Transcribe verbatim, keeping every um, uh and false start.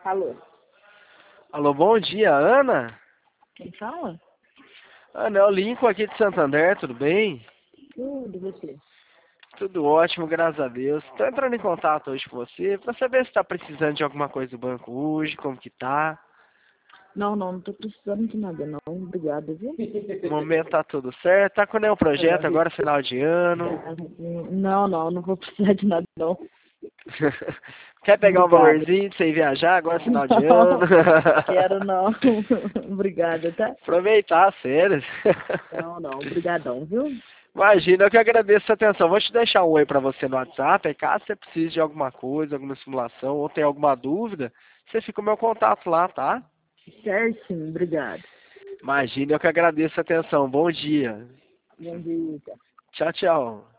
Alô? Alô, bom dia, Ana? Quem fala? Ana, é o Lincoln aqui de Santander, tudo bem? Tudo, você. Tudo ótimo, graças a Deus. Estou entrando em contato hoje com você para saber se está precisando de alguma coisa do banco hoje, como que tá. Não, não, não tô precisando de nada, não. Obrigada, viu? No momento tá tudo certo. Tá com nenhum projeto agora, final de ano. Não, não, não vou precisar de nada, não. Quer pegar um Obrigada. valorzinho pra você ir viajar agora, final de Não, ano? quero não. Obrigada, tá? Aproveitar, sério. Não, não, obrigadão, viu? Imagina, eu que agradeço a atenção. Vou te deixar um oi para você no WhatsApp, aí caso você precise de alguma coisa, alguma simulação, ou tenha alguma dúvida, você fica o meu contato lá, tá? Certinho, obrigado. Imagina, eu que agradeço a atenção. Bom dia. Bom dia. Tchau, tchau.